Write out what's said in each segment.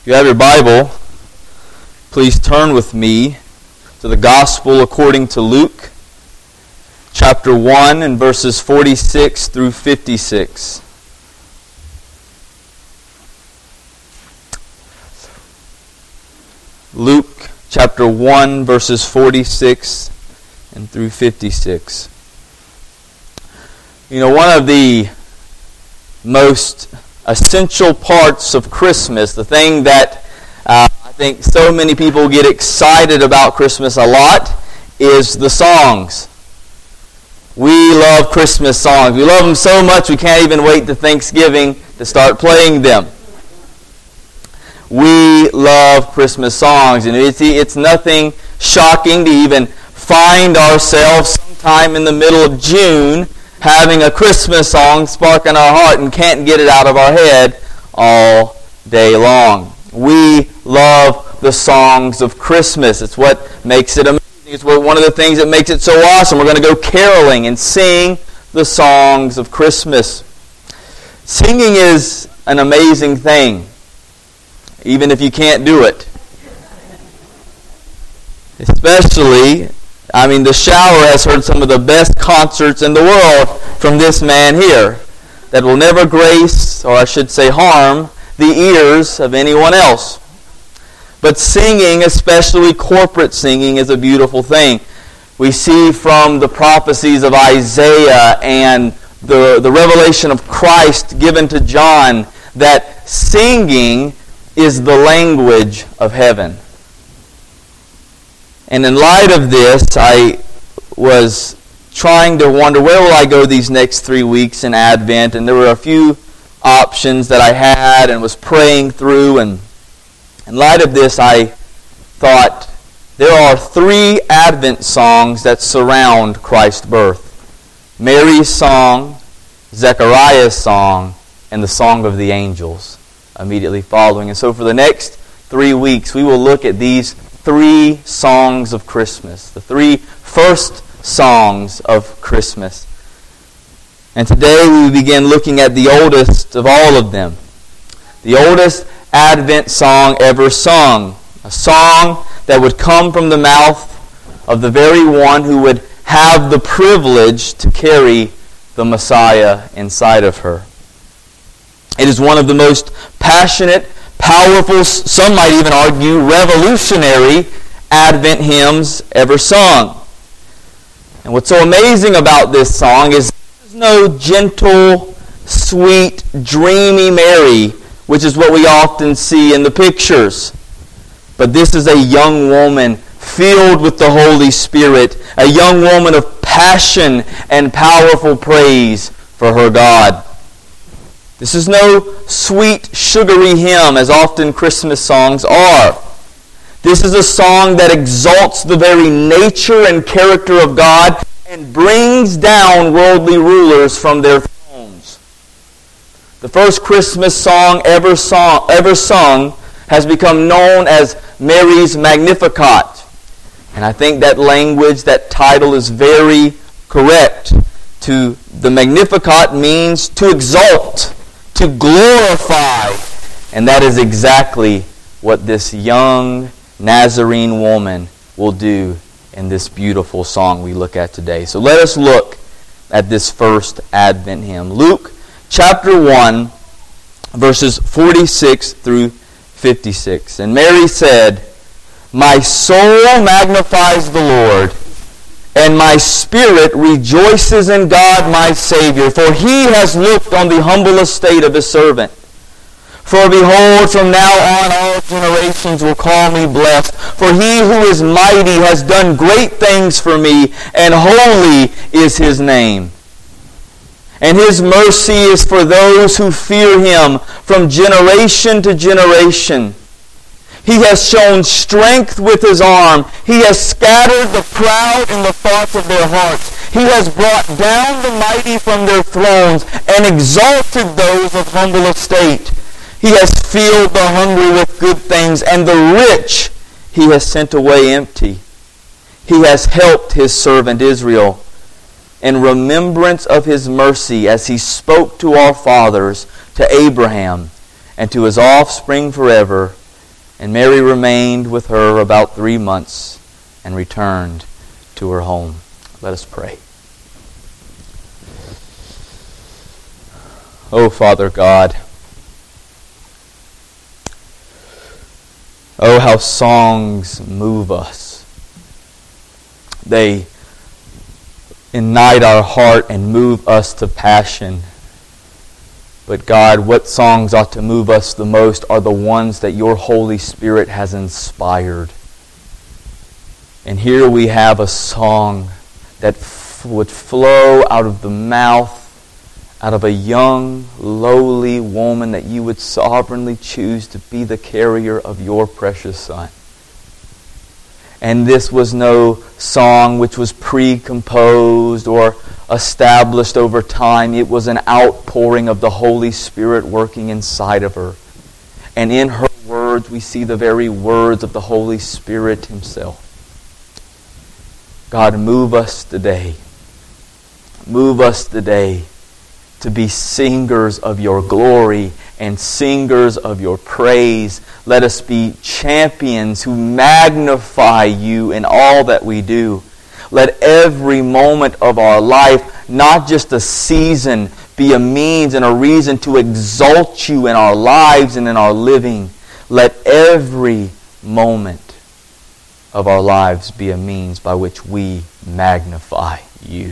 If you have your Bible, please turn with me to the Gospel according to Luke, chapter 1 and verses 46 through 56. Luke chapter 1 verses 46 and through 56. You know, one of the most essential parts of Christmas, the thing that I think so many people get excited about Christmas a lot, is the songs. We love Christmas songs. We love them so much we can't even wait to Thanksgiving to start playing them. We love Christmas songs, and it's nothing shocking to even find ourselves sometime in the middle of June having a Christmas song spark in our heart and can't get it out of our head all day long. We love the songs of Christmas. It's what makes it amazing. It's one of the things that makes it so awesome. We're going to go caroling and sing the songs of Christmas. Singing is an amazing thing, even if you can't do it. Especially, the Shower has heard some of the best concerts in the world from this man here that will never grace, or I should say harm, the ears of anyone else. But singing, especially corporate singing, is a beautiful thing. We see from the prophecies of Isaiah and the revelation of Christ given to John that singing is the language of heaven. And in light of this, I was trying to wonder, where will I go these next 3 weeks in Advent? And there were a few options that I had and was praying through. And in light of this, I thought there are 3 Advent songs that surround Christ's birth. Mary's song, Zechariah's song, and the Song of the Angels immediately following. And so for the next 3 weeks, we will look at these 3 songs of Christmas, the 3 first songs of Christmas. And today we begin looking at the oldest of all of them, the oldest Advent song ever sung, a song that would come from the mouth of the very one who would have the privilege to carry the Messiah inside of her. It is one of the most passionate, powerful, some might even argue revolutionary Advent hymns ever sung. And what's so amazing about this song is there's no gentle, sweet, dreamy Mary, which is what we often see in the pictures. But this is a young woman filled with the Holy Spirit, a young woman of passion and powerful praise for her God. This is no sweet, sugary hymn, as often Christmas songs are. This is a song that exalts the very nature and character of God and brings down worldly rulers from their thrones. The first Christmas song ever sung has become known as Mary's Magnificat. And I think that language, that title is very correct. The Magnificat means to exalt, to glorify. And that is exactly what this young Nazarene woman will do in this beautiful song we look at today. So let us look at this first Advent hymn. Luke chapter 1, verses 46 through 56. And Mary said, "My soul magnifies the Lord, and my spirit rejoices in God my Savior, for He has looked on the humble estate of His servant. For behold, from now on all generations will call me blessed. For He who is mighty has done great things for me, and holy is His name. And His mercy is for those who fear Him from generation to generation. He has shown strength with His arm. He has scattered the proud in the thoughts of their hearts. He has brought down the mighty from their thrones and exalted those of humble estate. He has filled the hungry with good things, and the rich He has sent away empty. He has helped His servant Israel in remembrance of His mercy as He spoke to our fathers, to Abraham, and to his offspring forever, And Mary remained with her about 3 months and returned to her home. Let us pray. Oh, Father God, oh, how songs move us. They ignite our heart and move us to passion. But God, what songs ought to move us the most are the ones that your Holy Spirit has inspired. And here we have a song that would flow out of the mouth, out of a young, lowly woman that you would sovereignly choose to be the carrier of your precious Son. And this was no song which was pre-composed or established over time. It was an outpouring of the Holy Spirit working inside of her. And in her words, we see the very words of the Holy Spirit Himself. God, move us today. Move us today to be singers of your glory and singers of your praise. Let us be champions who magnify you in all that we do. Let every moment of our life, not just a season, be a means and a reason to exalt you in our lives and in our living. Let every moment of our lives be a means by which we magnify you.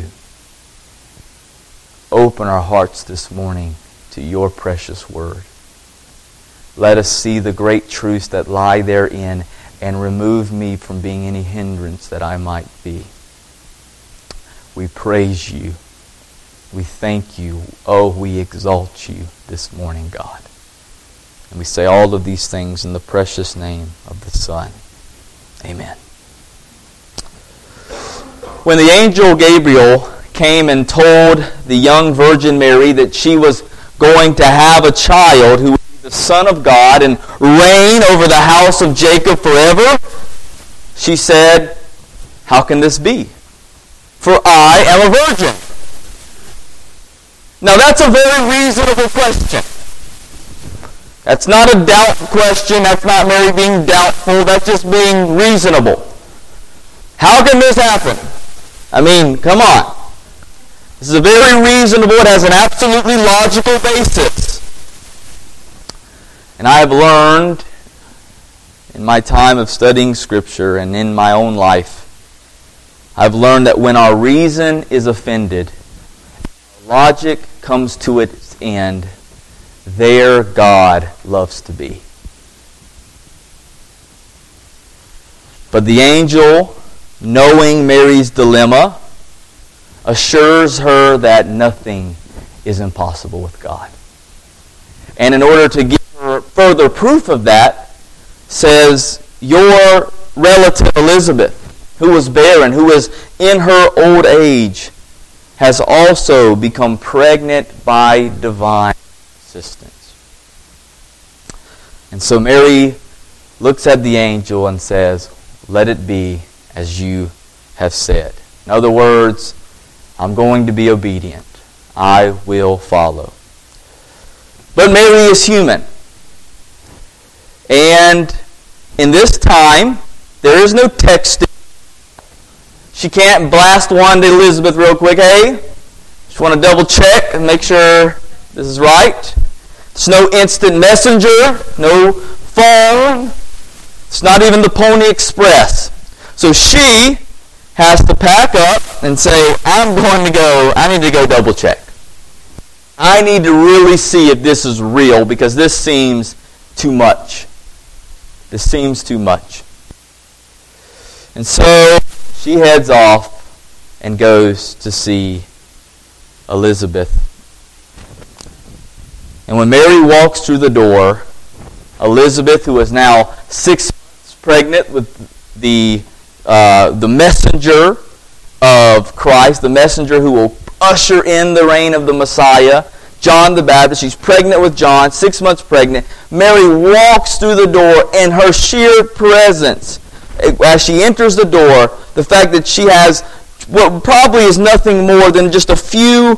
Open our hearts this morning to your precious word. Let us see the great truths that lie therein and remove me from being any hindrance that I might be. We praise you. We thank you. Oh, we exalt you this morning, God. And we say all of these things in the precious name of the Son. Amen. When the angel Gabriel came and told the young Virgin Mary that she was going to have a child who would be the Son of God and reign over the house of Jacob forever, she said, "How can this be? For I am a virgin." Now that's a very reasonable question. That's not a doubt question. That's not Mary being doubtful. That's just being reasonable. How can this happen? I mean, come on. This is a very reasonable, it has an absolutely logical basis. And I have learned in my time of studying Scripture and in my own life, I've learned that when our reason is offended, logic comes to its end, there God loves to be. But the angel, knowing Mary's dilemma, assures her that nothing is impossible with God. And in order to give her further proof of that, says, your relative Elizabeth, who was barren, who was in her old age, has also become pregnant by divine assistance. And so Mary looks at the angel and says, "Let it be as you have said." In other words, I'm going to be obedient. I will follow. But Mary is human. And in this time, there is no texting. She can't blast one to Elizabeth real quick. Hey, just want to double check and make sure this is right. There's no instant messenger, no phone. It's not even the Pony Express. So she has to pack up and say, I need to go double check. I need to really see if this is real because this seems too much. This seems too much. And so she heads off and goes to see Elizabeth. And when Mary walks through the door, Elizabeth, who is now 6 months pregnant with the messenger of Christ, the messenger who will usher in the reign of the Messiah, John the Baptist. She's pregnant with John, 6 months pregnant. Mary walks through the door, and her sheer presence, as she enters the door, the fact that she has what probably is nothing more than just a few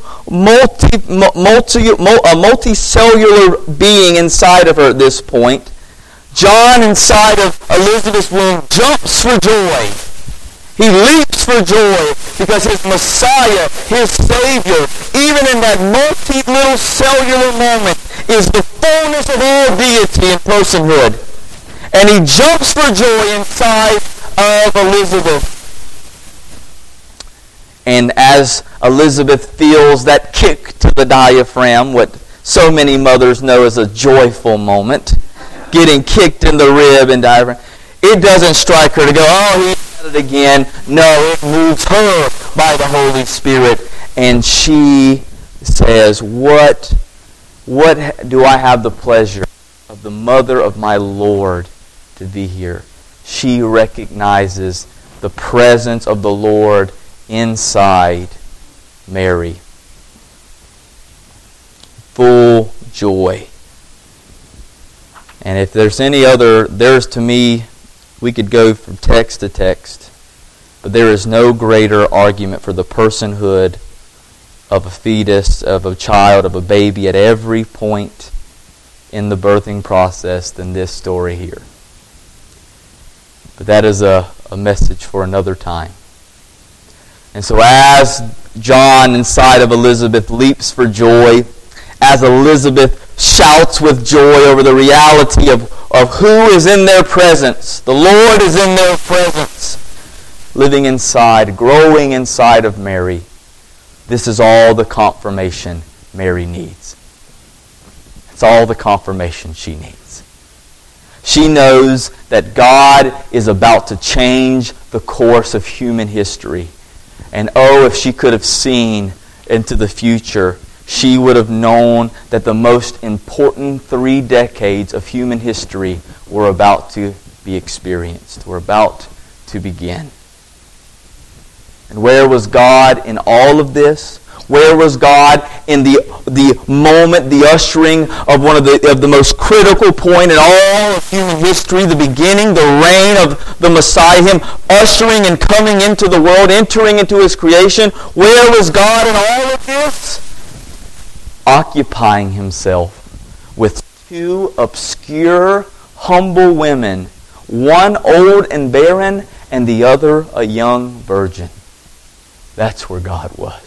multicellular being inside of her at this point, John inside of Elizabeth's womb jumps for joy. He leaps for joy because his Messiah, his Savior, even in that little cellular moment, is the fullness of all deity and personhood. And he jumps for joy inside of Elizabeth. And as Elizabeth feels that kick to the diaphragm, what so many mothers know as a joyful moment, getting kicked in the rib and diaphragm, it doesn't strike her to go, oh, he had it again. No, it moves her by the Holy Spirit. And she says, what do I have the pleasure of the mother of my Lord to be here? She recognizes the presence of the Lord inside Mary. Full joy. And if there's any other, to me, we could go from text to text, but there is no greater argument for the personhood of a fetus, of a child, of a baby at every point in the birthing process than this story here. But that is a message for another time. And so as John inside of Elizabeth leaps for joy, as Elizabeth shouts with joy over the reality of who is in their presence, the Lord is in their presence, living inside, growing inside of Mary, this is all the confirmation Mary needs. It's all the confirmation she needs. She knows that God is about to change the course of human history. And oh, if she could have seen into the future, she would have known that the most important 3 decades of human history were about to be experienced, were about to begin. And where was God in all of this? Where was God in the moment, the ushering of one of the most critical point in all of human history, the beginning, the reign of the Messiah, Him ushering and coming into the world, entering into His creation? Where was God in all of this? Occupying Himself with 2 obscure, humble women, one old and barren, and the other a young virgin. That's where God was.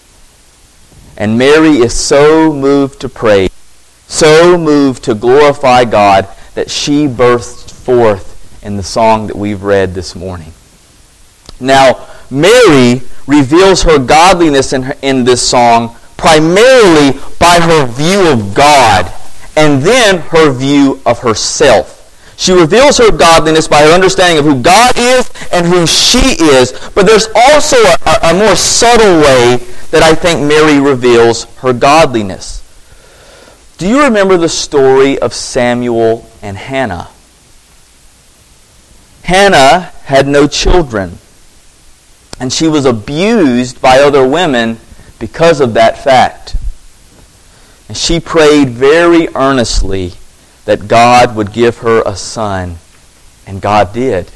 And Mary is so moved to praise, so moved to glorify God, that she bursts forth in the song that we've read this morning. Now, Mary reveals her godliness in this song primarily by her view of God and then her view of herself. She reveals her godliness by her understanding of who God is and who she is. But there's also a more subtle way that I think Mary reveals her godliness. Do you remember the story of Samuel and Hannah? Hannah had no children, and she was abused by other women because of that fact. And she prayed very earnestly that God would give her a son, and God did.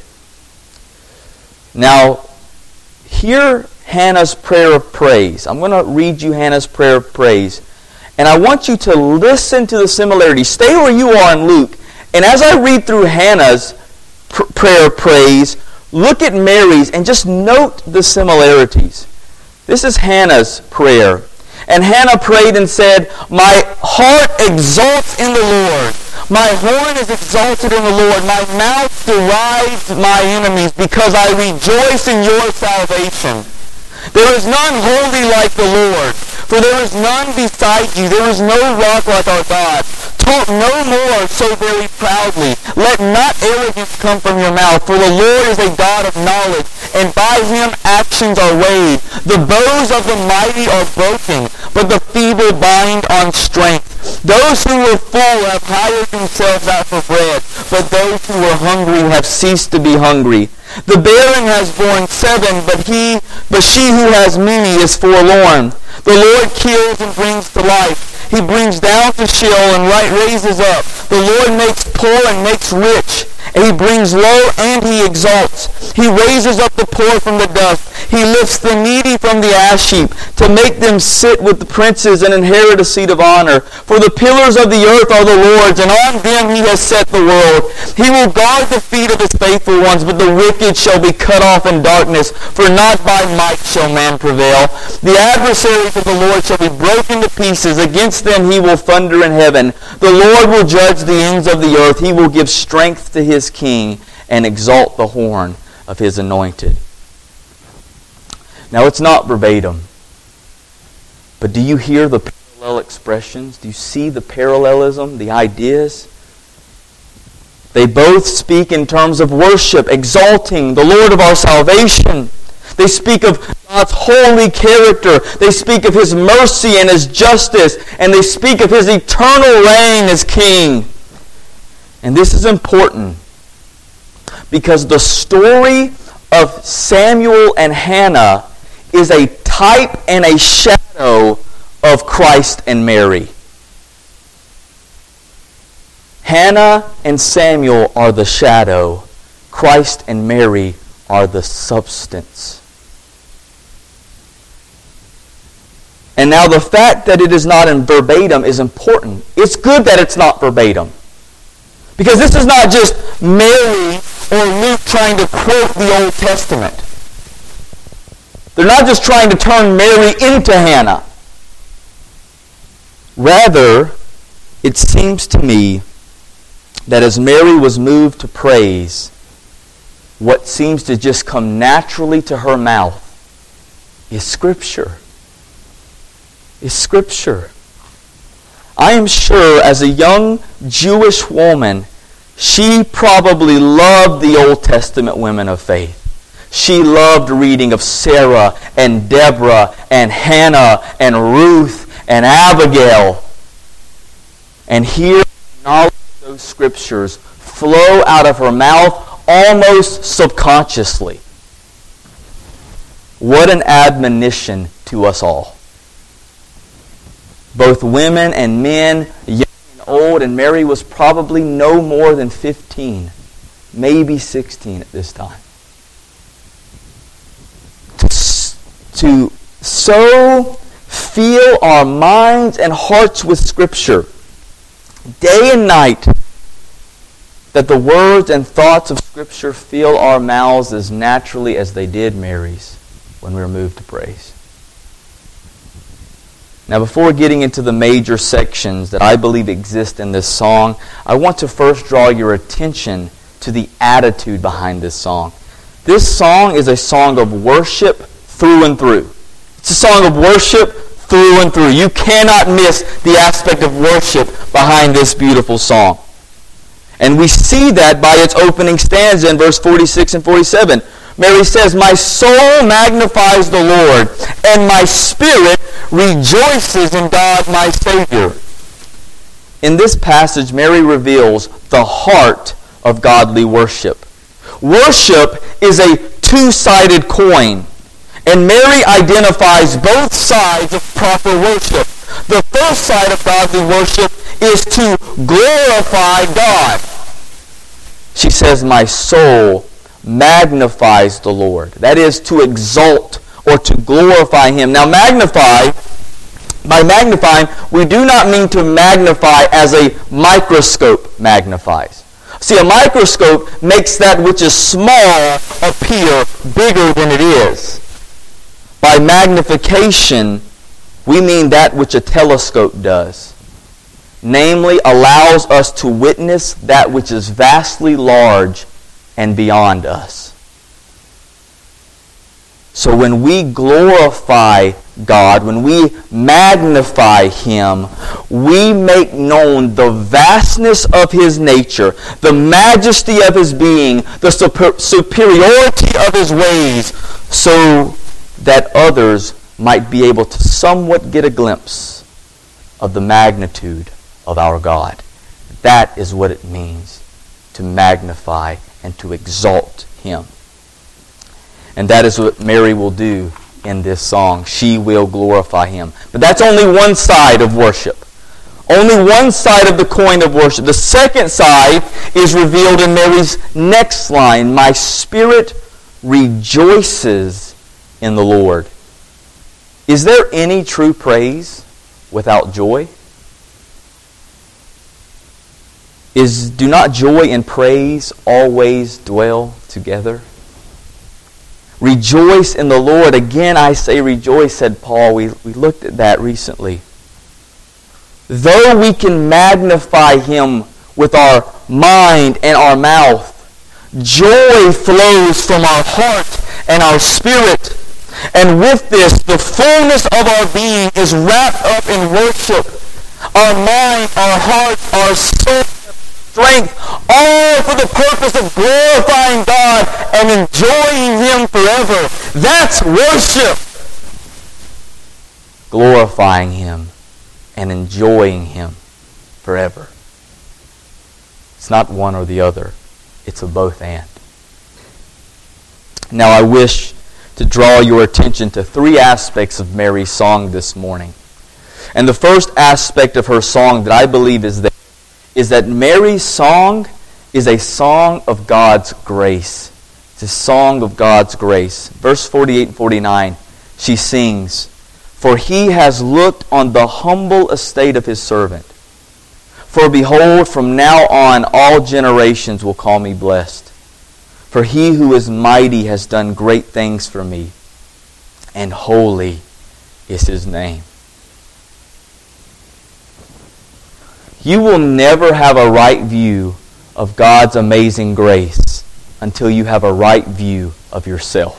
Now, hear Hannah's prayer of praise. I'm going to read you Hannah's prayer of praise, and I want you to listen to the similarities. Stay where you are in Luke, and as I read through Hannah's prayer of praise, look at Mary's and just note the similarities. This is Hannah's prayer. And Hannah prayed and said, "My heart exalts in the Lord. My horn is exalted in the Lord. My mouth derides my enemies because I rejoice in your salvation. There is none holy like the Lord, for there is none beside you. There is no rock like our God. Talk no more so very proudly. Let not arrogance come from your mouth, for the Lord is a God of knowledge, and by Him actions are weighed. The bows of the mighty are broken, but the feeble bind on strength. Those who were full have hired themselves out for bread, but those who were hungry have ceased to be hungry. The barren has borne 7, but she who has many is forlorn. The Lord kills and brings to life. He brings down to Sheol and raises up. The Lord makes poor and makes rich. He brings low and He exalts. He raises up the poor from the dust. He lifts the needy from the ash heap to make them sit with the princes and inherit a seat of honor. For the pillars of the earth are the Lord's, and on them he has set the world. He will guard the feet of his faithful ones, but the wicked shall be cut off in darkness, for not by might shall man prevail. The adversaries of the Lord shall be broken to pieces. Against them he will thunder in heaven. The Lord will judge the ends of the earth. He will give strength to his king and exalt the horn of his anointed. Now, it's not verbatim, but do you hear the parallel expressions? Do you see the parallelism, the ideas? They both speak in terms of worship, exalting the Lord of our salvation. They speak of God's holy character. They speak of his mercy and his justice, and they speak of his eternal reign as king. And this is important because the story of Samuel and Hannah is a type and a shadow of Christ and Mary. Hannah and Samuel are the shadow. Christ and Mary are the substance. And now the fact that it is not in verbatim is important. It's good that it's not verbatim. Because this is not just Mary or Luke trying to quote the Old Testament. They're not just trying to turn Mary into Hannah. Rather, it seems to me that as Mary was moved to praise, what seems to just come naturally to her mouth is Scripture. Is Scripture. I am sure as a young Jewish woman, she probably loved the Old Testament women of faith. She loved reading of Sarah and Deborah and Hannah and Ruth and Abigail. And here, knowledge of those scriptures flow out of her mouth almost subconsciously. What an admonition to us all. Both women and men, young and old, and Mary was probably no more than 15, maybe 16 at this time. To so fill our minds and hearts with Scripture day and night that the words and thoughts of Scripture fill our mouths as naturally as they did Mary's when we were moved to praise. Now, before getting into the major sections that I believe exist in this song, I want to first draw your attention to the attitude behind this song. This song is a song of worship through and through. It's a song of worship through and through. You cannot miss the aspect of worship behind this beautiful song. And we see that by its opening stanza in verse 46 and 47. Mary says, "My soul magnifies the Lord, and my spirit rejoices in God my Savior." In this passage, Mary reveals the heart of godly worship. Worship is a two-sided coin. And Mary identifies both sides of proper worship. The first side of godly worship is to glorify God. She says, "My soul magnifies the Lord." That is to exalt or to glorify Him. Now by magnifying, we do not mean to magnify as a microscope magnifies. See, a microscope makes that which is small appear bigger than it is. By magnification, we mean that which a telescope does. Namely, allows us to witness that which is vastly large and beyond us. So when we glorify God, when we magnify Him, we make known the vastness of His nature, the majesty of His being, the superiority of His ways, so that others might be able to somewhat get a glimpse of the magnitude of our God. That is what it means to magnify and to exalt Him. And that is what Mary will do in this song. She will glorify Him. But that's only one side of worship. Only one side of the coin of worship. The second side is revealed in Mary's next line. "My spirit rejoices in the Lord. Is there any true praise without joy? Do not joy and praise always dwell together? Rejoice in the Lord. Again, I say rejoice, said Paul. We looked at that recently. Though we can magnify Him with our mind and our mouth, joy flows from our heart and our spirit. And with this, the fullness of our being is wrapped up in worship. Our mind, our heart, our soul, strength, all for the purpose of glorifying God and enjoying Him forever. That's worship. Glorifying Him and enjoying Him forever. It's not one or the other. It's a both and. Now I wish to draw your attention to three aspects of Mary's song this morning. And the first aspect of her song that I believe is that Mary's song is a song of God's grace. It's a song of God's grace. Verse 48 and 49, she sings, "For He has looked on the humble estate of His servant. For behold, from now on all generations will call me blessed. For He who is mighty has done great things for me, and holy is His name." You will never have a right view of God's amazing grace until you have a right view of yourself.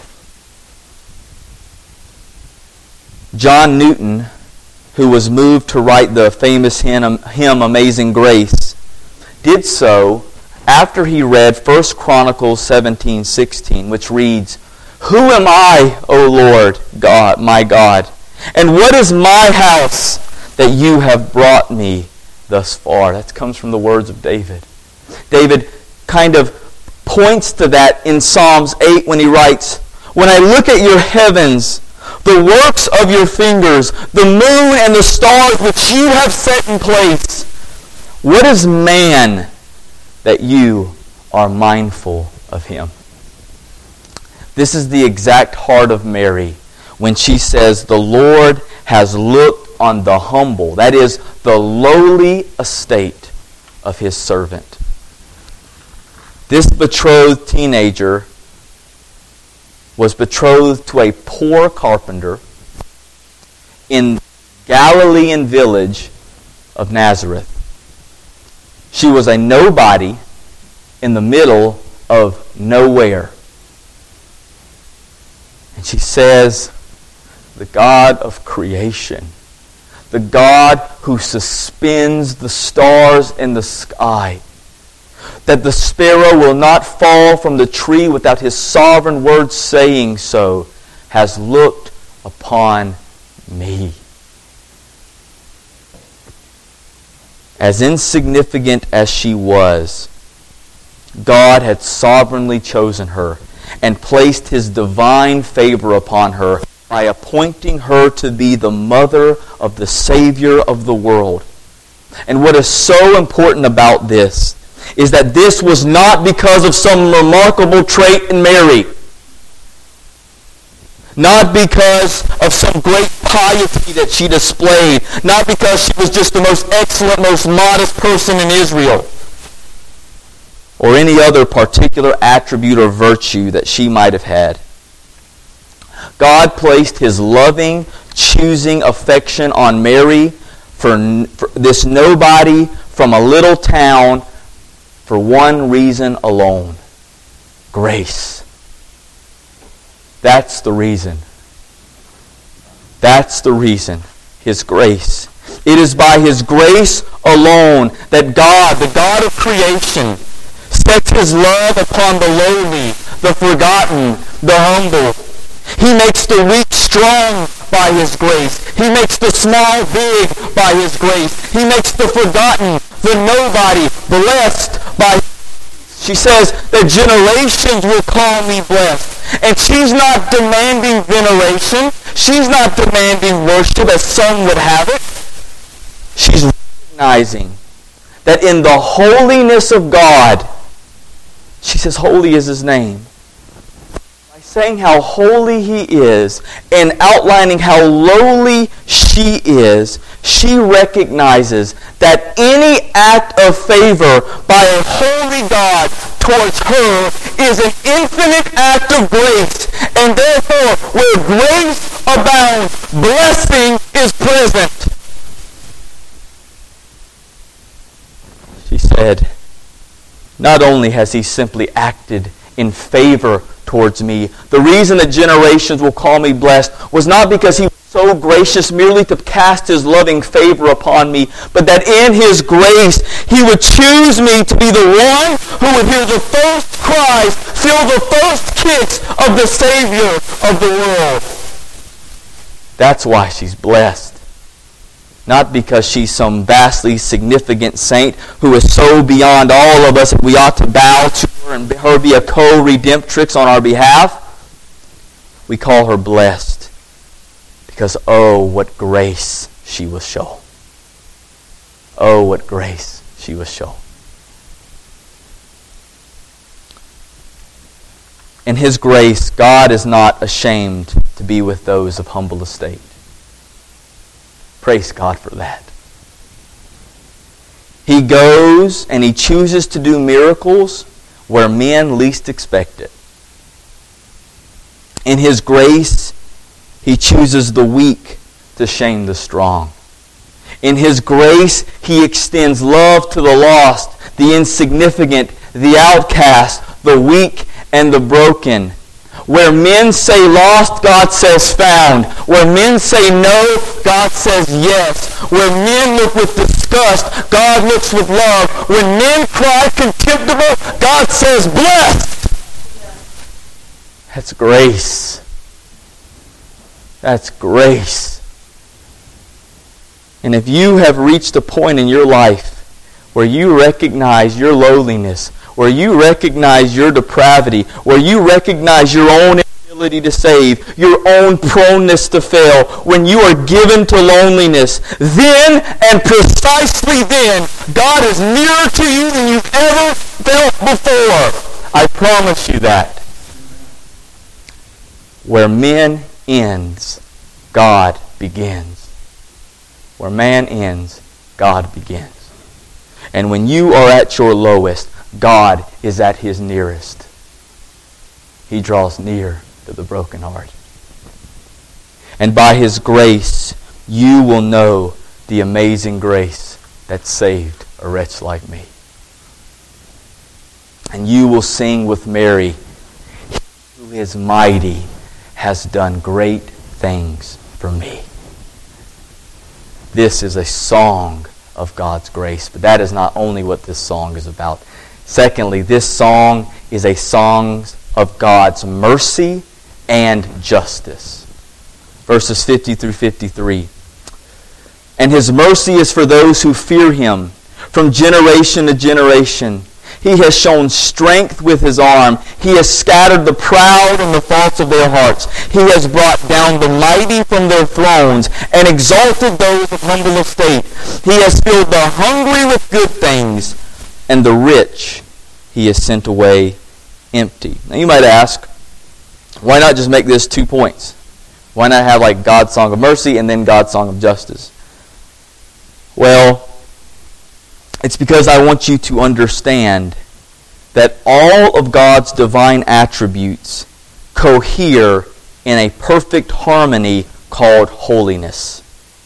John Newton, who was moved to write the famous hymn Amazing Grace, did so after he read 1 Chronicles 17:16, which reads, "Who am I, O Lord God, my God? And what is my house that you have brought me thus far?" That comes from the words of David. David kind of points to that in Psalms 8 when he writes, "When I look at your heavens, the works of your fingers, the moon and the stars which you have set in place, what is man that you are mindful of him?" This is the exact heart of Mary when she says, "The Lord has looked on the humble," that is, the lowly estate of His servant. This betrothed teenager was betrothed to a poor carpenter in Galilean village of Nazareth. She was a nobody in the middle of nowhere. And she says, the God of creation, the God who suspends the stars in the sky, that the sparrow will not fall from the tree without His sovereign word saying so, has looked upon me. As insignificant as she was, God had sovereignly chosen her and placed His divine favor upon her by appointing her to be the mother of the Savior of the world. And what is so important about this is that this was not because of some remarkable trait in Mary, not because of some great piety that she displayed, not because she was just the most excellent, most modest person in Israel, or any other particular attribute or virtue that she might have had. God placed His loving, choosing affection on Mary for this nobody from a little town for one reason alone: grace. That's the reason. That's the reason. His grace. It is by His grace alone that God, the God of creation, sets His love upon the lowly, the forgotten, the humble. He makes the weak strong by His grace. He makes the small big by His grace. He makes the forgotten, the nobody, blessed by His grace. She says that generations will call me blessed. And she's not demanding veneration. She's not demanding worship as some would have it. She's recognizing that in the holiness of God, she says, holy is His name. saying how holy he is and outlining how lowly she is, she recognizes that any act of favor by a holy God towards her is an infinite act of grace, and therefore where grace abounds, blessing is present. She said, not only has he simply acted in favor towards me, the reason that generations will call me blessed was not because he was so gracious merely to cast his loving favor upon me, but that in his grace he would choose me to be the one who would hear the first cries, feel the first kicks of the Savior of the world. That's why she's blessed. Not because she's some vastly significant saint who is so beyond all of us that we ought to bow to her and her be a co-redemptrix on our behalf. We call her blessed because, oh, what grace she will show. Oh, what grace she will show. In his grace, God is not ashamed to be with those of humble estate. Praise God for that. He goes and he chooses to do miracles where men least expect it. In his grace, he chooses the weak to shame the strong. In his grace, he extends love to the lost, the insignificant, the outcast, the weak, and the broken. Where men say lost, God says found. Where men say no, God says yes. Where men look with disgust, God looks with love. When men cry contemptible, God says blessed. That's grace. That's grace. And if you have reached a point in your life where you recognize your lowliness, where you recognize your depravity, where you recognize your own inability to save, your own proneness to fail, when you are given to loneliness, then and precisely then, God is nearer to you than you've ever felt before. I promise you that. Where man ends, God begins. Where man ends, God begins. And when you are at your lowest, God is at his nearest. He draws near to the brokenhearted. And by his grace, you will know the amazing grace that saved a wretch like me. And you will sing with Mary, "He who is mighty has done great things for me." This is a song of God's grace. But that is not only what this song is about. Secondly, this song is a song of God's mercy and justice. Verses 50 through 53. And his mercy is for those who fear him from generation to generation. He has shown strength with his arm. He has scattered the proud in the thoughts of their hearts. He has brought down the mighty from their thrones and exalted those of humble estate. He has filled the hungry with good things, and the rich he has sent away empty. Now you might ask, why not just make this 2 points? Why not have like God's song of mercy and then God's song of justice? Well, it's because I want you to understand that all of God's divine attributes cohere in a perfect harmony called holiness.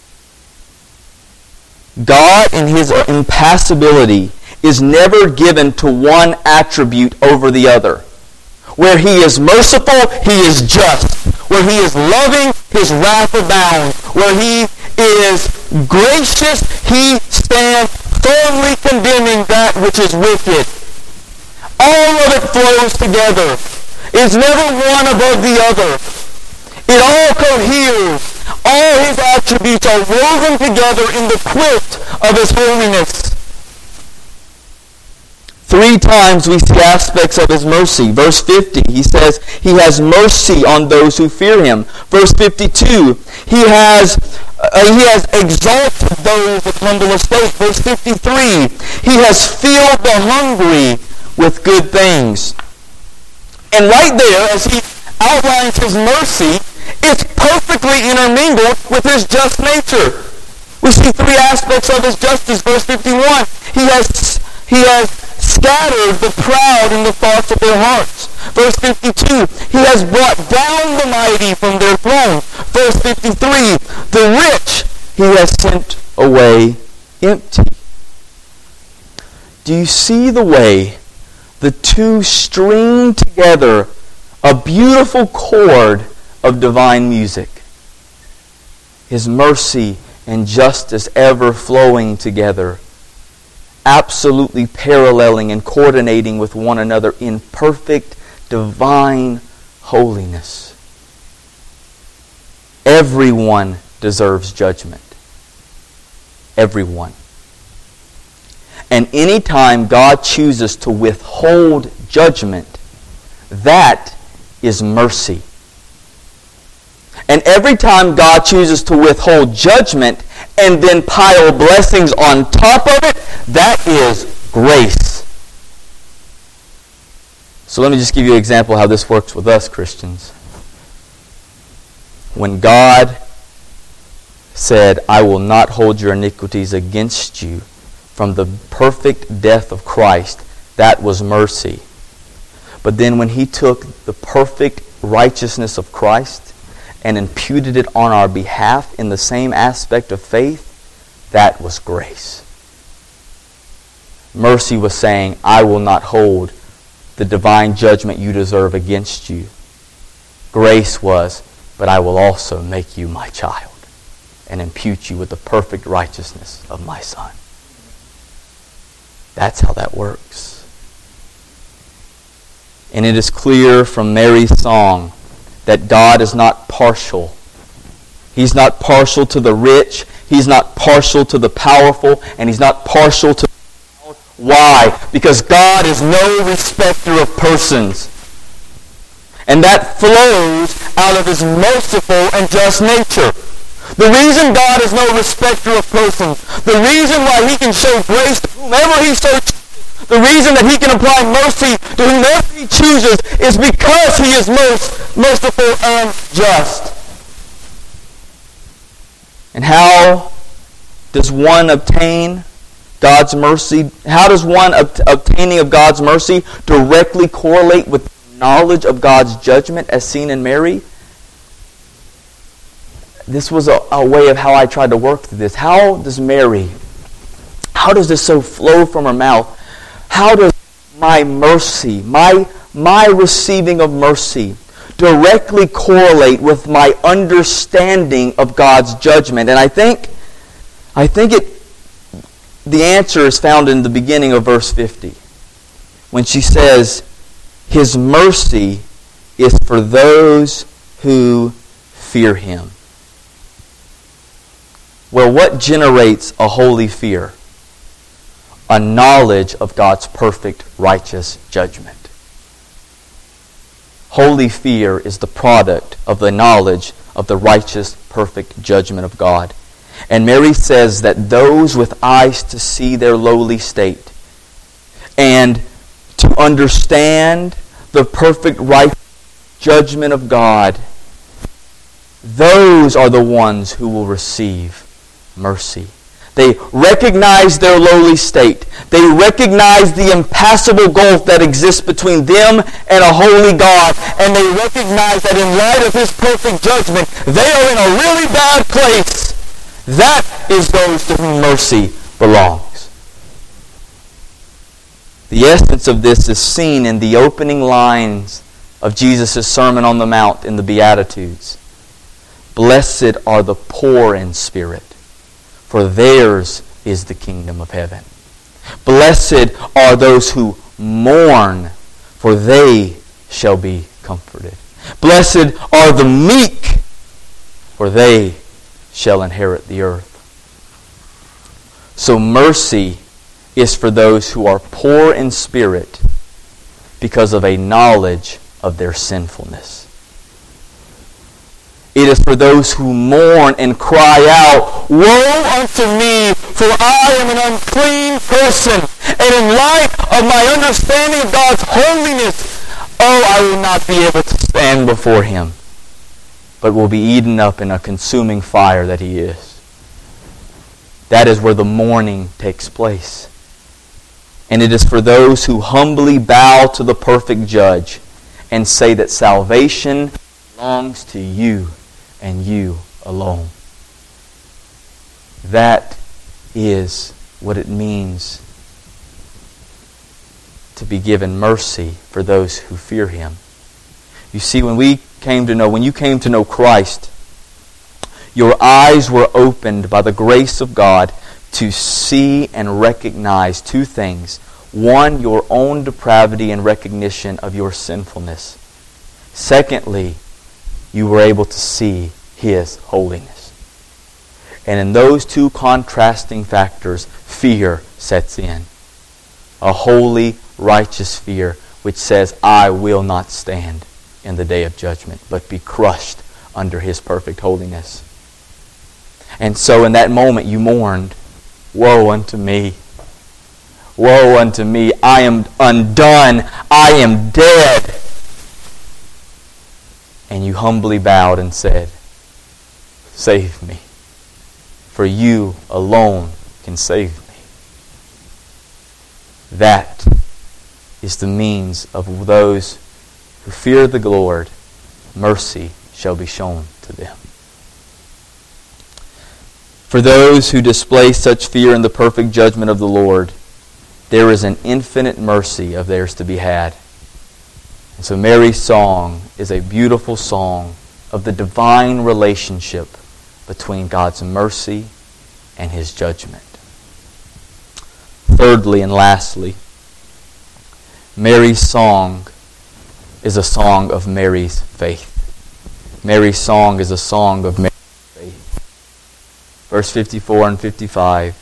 God, in his impassibility, is never given to one attribute over the other. Where he is merciful, he is just. Where he is loving, his wrath abounds. Where he is gracious, he stands firmly condemning that which is wicked. All of it flows together. It's never one above the other. It all coheres. All his attributes are woven together in the quilt of his holiness. 3 times we see aspects of his mercy. Verse 50, he says he has mercy on those who fear him. Verse 52, he has exalted those of humble estate. Verse 53, he has filled the hungry with good things. And right there, as he outlines his mercy, it's perfectly intermingled with his just nature. We see three aspects of his justice. Verse 51, he has scattered the proud in the thoughts of their hearts. Verse 52, he has brought down the mighty from their throne. Verse 53, the rich he has sent away empty. Do you see the way the two string together a beautiful chord of divine music? His mercy and justice ever flowing together, absolutely paralleling and coordinating with one another in perfect divine holiness. Everyone deserves judgment. Everyone. And any time God chooses to withhold judgment, that is mercy. And every time God chooses to withhold judgment and then pile blessings on top of it, that is grace. So let me just give you an example of how this works with us Christians. When God said, I will not hold your iniquities against you from the perfect death of Christ, that was mercy. But then when he took the perfect righteousness of Christ and imputed it on our behalf in the same aspect of faith, that was grace. Mercy was saying, I will not hold the divine judgment you deserve against you. Grace was, but I will also make you my child and impute you with the perfect righteousness of my Son. That's how that works. And it is clear from Mary's song that God is not partial. He's not partial to the rich. He's not partial to the powerful. And He's not partial to the proud. Why? Because God is no respecter of persons. And that flows out of His merciful and just nature. The reason God is no respecter of persons, the reason why He can show grace to whomever He so chooses, the reason that He can apply mercy to whomever He chooses is because He is most merciful and just. And how does one obtain God's mercy? How does one obtaining of God's mercy directly correlate with knowledge of God's judgment as seen in Mary? This was a way of how I tried to work through this. How does this so flow from her mouth? How does my mercy, my receiving of mercy, directly correlate with my understanding of God's judgment? And I think the answer is found in the beginning of verse 50, when she says, His mercy is for those who fear Him. Well, what generates a holy fear? A knowledge of God's perfect righteous judgment. Holy fear is the product of the knowledge of the righteous perfect judgment of God. And Mary says that those with eyes to see their lowly state and to understand the perfect righteous judgment of God, those are the ones who will receive mercy. They recognize their lowly state. They recognize the impassable gulf that exists between them and a holy God. And they recognize that in light of His perfect judgment, they are in a really bad place. That is those to whom mercy belongs. The essence of this is seen in the opening lines of Jesus' Sermon on the Mount in the Beatitudes. Blessed are the poor in spirit, for theirs is the kingdom of heaven. Blessed are those who mourn, for they shall be comforted. Blessed are the meek, for they shall inherit the earth. So mercy is for those who are poor in spirit because of a knowledge of their sinfulness. It is for those who mourn and cry out, Woe unto me, for I am an unclean person, and in light of my understanding of God's holiness, I will not be able to stand stand before him, but will be eaten up in a consuming fire that he is. That is where the mourning takes place. And it is for those who humbly bow to the perfect judge and say that salvation belongs to you and you alone. That is what it means to be given mercy for those who fear him. You see, when you came to know Christ, your eyes were opened by the grace of God to see and recognize two things. One, your own depravity and recognition of your sinfulness. Secondly, you were able to see his holiness. And in those two contrasting factors, fear sets in. A holy, righteous fear which says, I will not stand in the day of judgment, but be crushed under his perfect holiness. And so in that moment you mourned, woe unto me. Woe unto me. I am undone. I am dead. And you humbly bowed and said, save me. For you alone can save me. That is the means of those who fear the Lord. Mercy shall be shown to them. For those who display such fear in the perfect judgment of the Lord, there is an infinite mercy of theirs to be had. And so Mary's song is a beautiful song of the divine relationship between God's mercy and his judgment. Thirdly and lastly, Mary's song is a song of Mary's faith. Mary's song is a song of Mary's faith. Verse 54 and 55.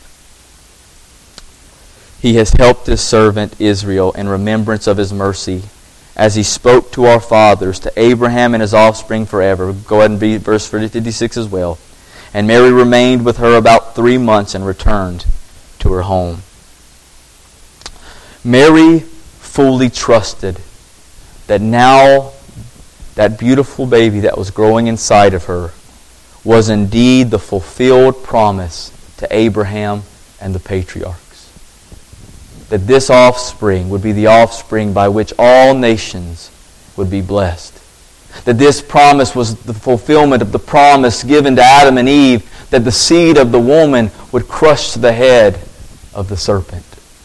He has helped his servant Israel in remembrance of his mercy, as he spoke to our fathers, to Abraham and his offspring forever. Go ahead and read verse 56 as well. And Mary remained with her about 3 months and returned to her home. Mary fully trusted that now that beautiful baby that was growing inside of her was indeed the fulfilled promise to Abraham and the patriarchs. That this offspring would be the offspring by which all nations would be blessed. That this promise was the fulfillment of the promise given to Adam and Eve, that the seed of the woman would crush the head of the serpent.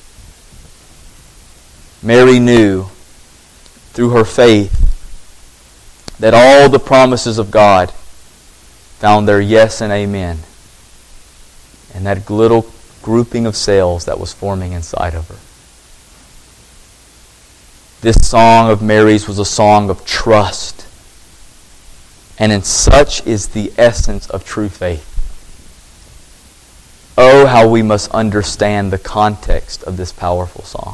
Mary knew through her faith that all the promises of God found their yes and amen in that little grouping of cells that was forming inside of her. This song of Mary's was a song of trust. And in such is the essence of true faith. Oh, how we must understand the context of this powerful song.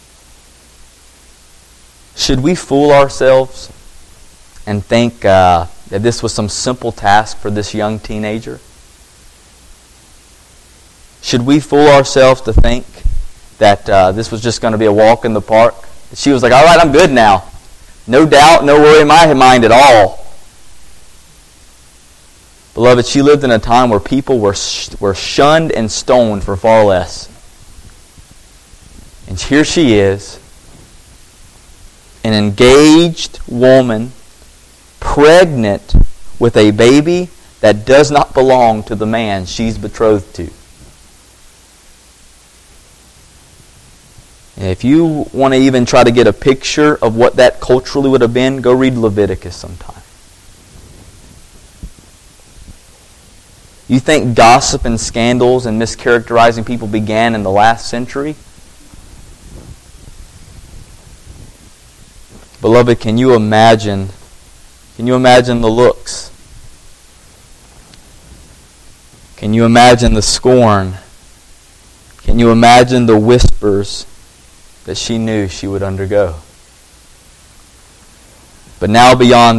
Should we fool ourselves and think that this was some simple task for this young teenager? Should we fool ourselves to think that this was just going to be a walk in the park? She was like, all right, I'm good now. No doubt, no worry in my mind at all. Beloved, she lived in a time where people were shunned and stoned for far less. And here she is, an engaged woman, pregnant with a baby that does not belong to the man she's betrothed to. And if you want to even try to get a picture of what that culturally would have been, go read Leviticus sometime. You think gossip and scandals and mischaracterizing people began in the last century? Beloved, can you imagine the looks? Can you imagine the scorn? Can you imagine the whispers that she knew she would undergo? But now beyond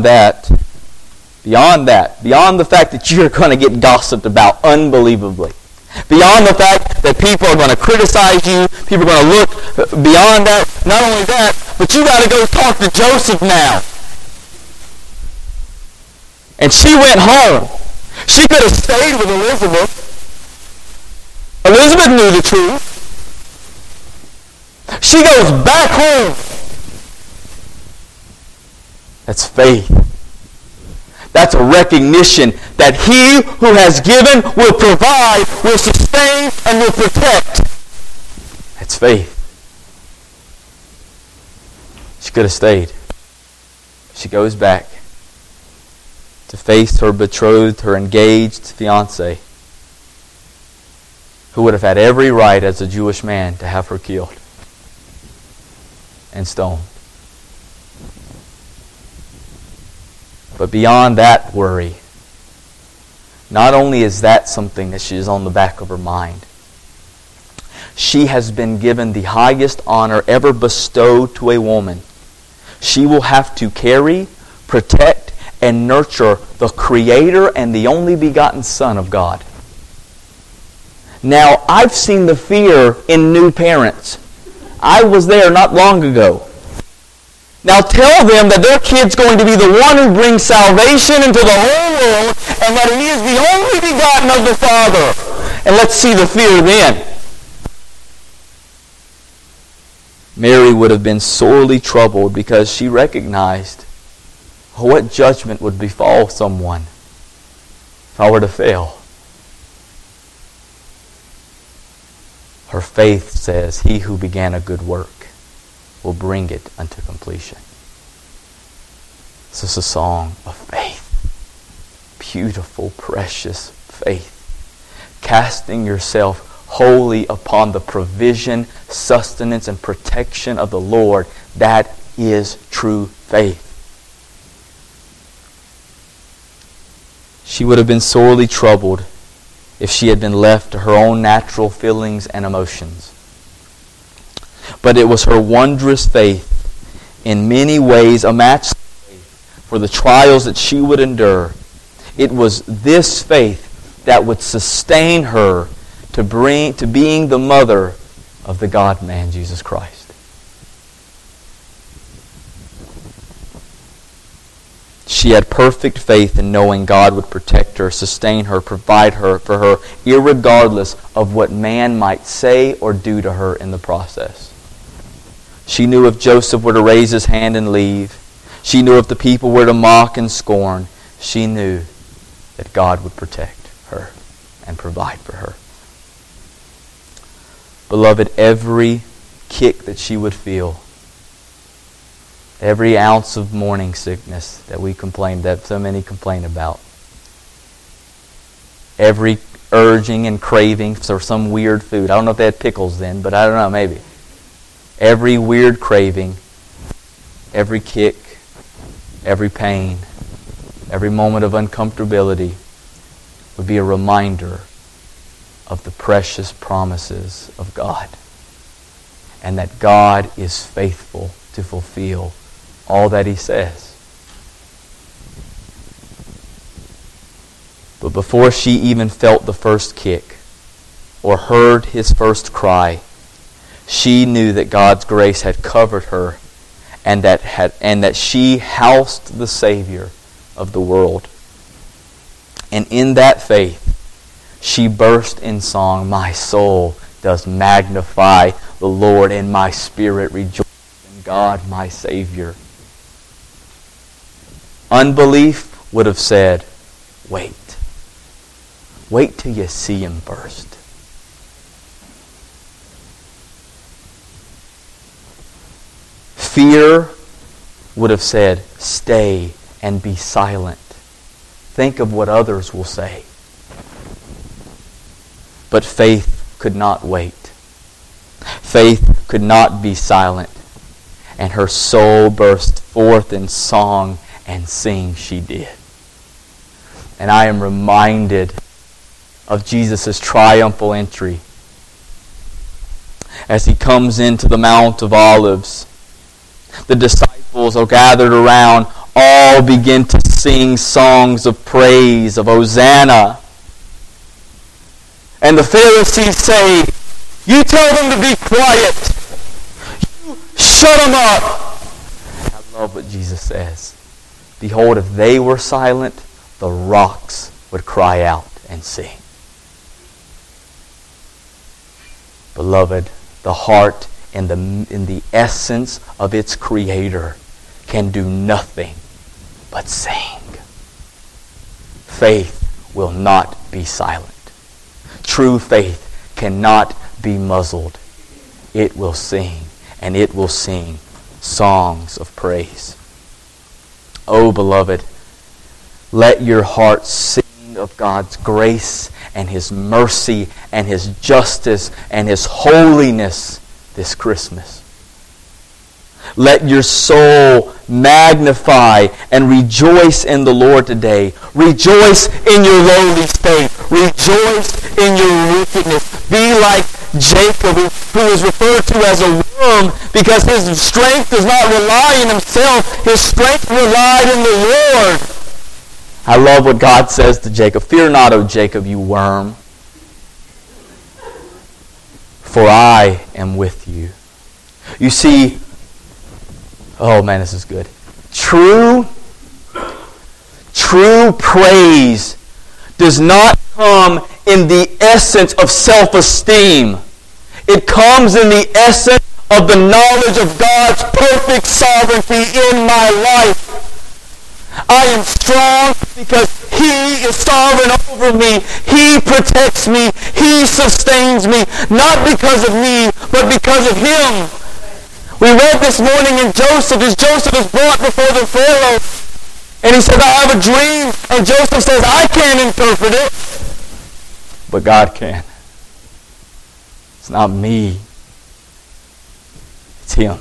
the fact that you're going to get gossiped about unbelievably, beyond the fact that people are going to criticize you, people are going to look beyond that, not only that, but you got to go talk to Joseph now. And she went home. She could have stayed with Elizabeth. Elizabeth knew the truth. She goes back home. That's faith. That's a recognition that He who has given will provide, will sustain, and will protect. That's faith. She could have stayed. She goes back to face her betrothed, her engaged fiancé, who would have had every right as a Jewish man to have her killed and stoned. But beyond that worry, not only is that something that she is on the back of her mind, she has been given the highest honor ever bestowed to a woman. She will have to carry, protect, and nurture the Creator and the only begotten Son of God. Now, I've seen the fear in new parents. I was there not long ago. Now tell them that their kid's going to be the one who brings salvation into the whole world and that He is the only begotten of the Father. And let's see the fear then. Mary would have been sorely troubled because she recognized what judgment would befall someone if I were to fail. Her faith says, He who began a good work will bring it unto completion. This is a song of faith. Beautiful, precious faith. Casting yourself wholly upon the provision, sustenance, and protection of the Lord. That is true faith. She would have been sorely troubled if she had been left to her own natural feelings and emotions. But it was her wondrous faith, in many ways a match for the trials that she would endure. It was this faith that would sustain her to being the mother of the God-man, Jesus Christ. She had perfect faith in knowing God would protect her, sustain her, provide her for her, irregardless of what man might say or do to her in the process. She knew if Joseph were to raise his hand and leave, she knew if the people were to mock and scorn, she knew that God would protect her and provide for her. Beloved, every kick that she would feel, every ounce of morning sickness that so many complain about, every urging and craving for some weird food. I don't know if they had pickles then, but I don't know, maybe. Every weird craving, every kick, every pain, every moment of uncomfortability would be a reminder of the precious promises of God, and that God is faithful to fulfill all that He says. But before she even felt the first kick or heard His first cry, she knew that God's grace had covered her and that she housed the Savior of the world. And in that faith, she burst in song. My soul does magnify the Lord, and my spirit rejoices in God my Savior. Unbelief would have said, wait. Wait till you see Him first. Fear would have said, stay and be silent. Think of what others will say. But faith could not wait. Faith could not be silent. And her soul burst forth in song, and sing she did. And I am reminded of Jesus' triumphal entry as He comes into the Mount of Olives. The disciples are gathered around, all begin to sing songs of praise, of Hosanna. And the Pharisees say, you tell them to be quiet. You shut them up. I love what Jesus says. Behold, if they were silent, the rocks would cry out and sing. Beloved, the heart in the essence of its Creator can do nothing but sing. Faith will not be silent. True faith cannot be muzzled. It will sing, and it will sing songs of praise. Oh, beloved, let your heart sing of God's grace and His mercy and His justice and His holiness this Christmas. Let your soul magnify and rejoice in the Lord today. Rejoice in your lowly state. Rejoice in your wickedness. Be like Jacob, who is referred to as a worm because his strength does not rely in himself. His strength relied in the Lord. I love what God says to Jacob. Fear not, O Jacob, you worm, for I am with you. You see, oh man, this is good. True praise does not come in the essence of self-esteem. It comes in the essence of the knowledge of God's perfect sovereignty in my life. I am strong because He is sovereign over me. He protects me. He sustains me. Not because of me, but because of Him. We read this morning in Joseph, as Joseph is brought before the Pharaoh, and he says, I have a dream. And Joseph says, I can't interpret it, but God can. It's not me. It's Him.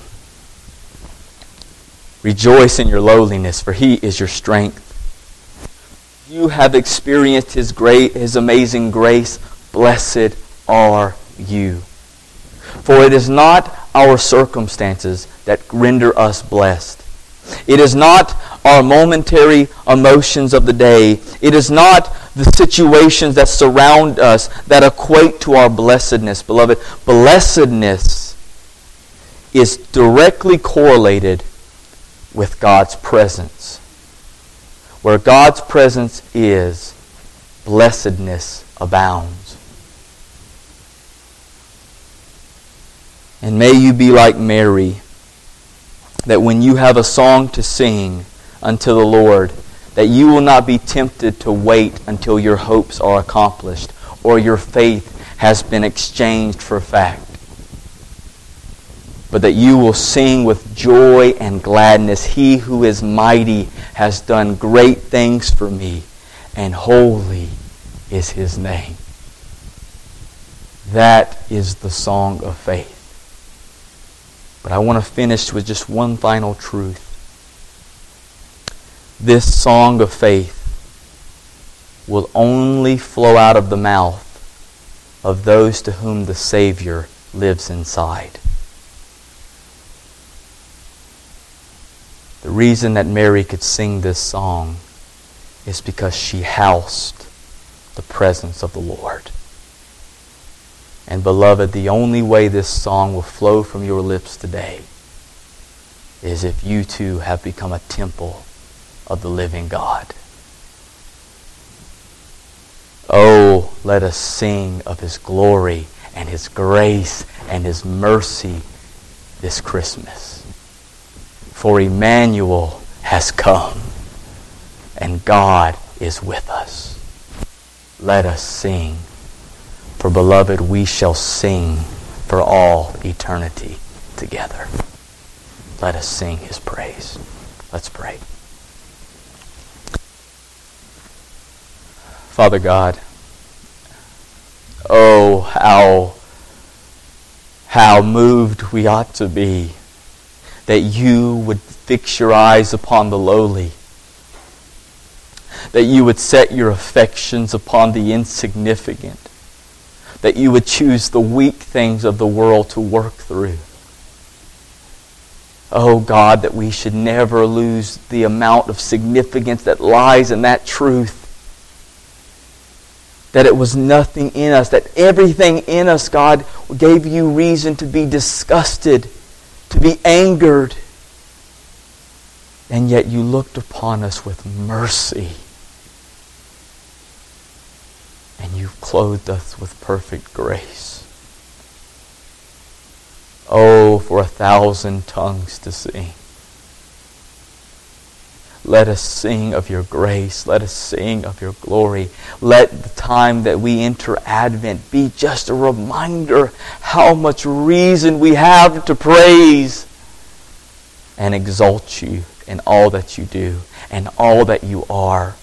Rejoice in your lowliness, for He is your strength. You have experienced His amazing grace. Blessed are you. For it is not our circumstances that render us blessed. It is not our momentary emotions of the day. It is not the situations that surround us that equate to our blessedness. Beloved, blessedness is directly correlated with God's presence. Where God's presence is, blessedness abounds. And may you be like Mary, that when you have a song to sing unto the Lord, that you will not be tempted to wait until your hopes are accomplished or your faith has been exchanged for fact, but that you will sing with joy and gladness. He who is mighty has done great things for me, and holy is His name. That is the song of faith. But I want to finish with just one final truth. This song of faith will only flow out of the mouth of those to whom the Savior lives inside. The reason that Mary could sing this song is because she housed the presence of the Lord. And beloved, the only way this song will flow from your lips today is if you too have become a temple of the living God. Oh, let us sing of His glory and His grace and His mercy this Christmas. For Emmanuel has come, and God is with us. Let us sing. For beloved, we shall sing for all eternity together. Let us sing His praise. Let's pray. Father God, oh, how moved we ought to be that you would fix your eyes upon the lowly, that you would set your affections upon the insignificant, that you would choose the weak things of the world to work through. Oh God, that we should never lose the amount of significance that lies in that truth. That it was nothing in us, that everything in us, God, gave you reason to be disgusted, to be angered. And yet you looked upon us with mercy and you've clothed us with perfect grace. Oh, for 1,000 tongues to sing. Let us sing of your grace. Let us sing of your glory. Let the time that we enter Advent be just a reminder how much reason we have to praise and exalt you in all that you do and all that you are.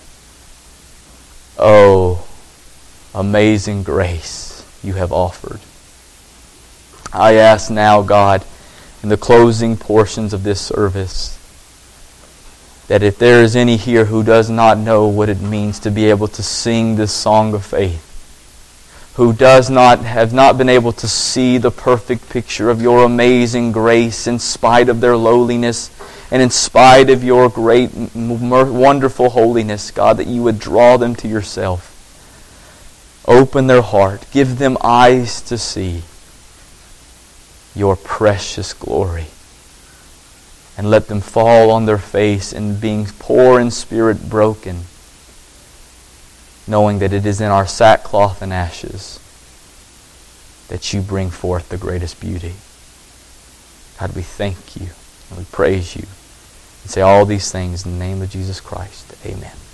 Oh, amazing grace you have offered. I ask now, God, in the closing portions of this service, that if there is any here who does not know what it means to be able to sing this song of faith, who have not been able to see the perfect picture of your amazing grace in spite of their lowliness and in spite of your great, wonderful holiness, God, that you would draw them to yourself. Open their heart. Give them eyes to see your precious glory. And let them fall on their face and being poor in spirit, broken, knowing that it is in our sackcloth and ashes that you bring forth the greatest beauty. God, we thank you and we praise you and say all these things in the name of Jesus Christ. Amen.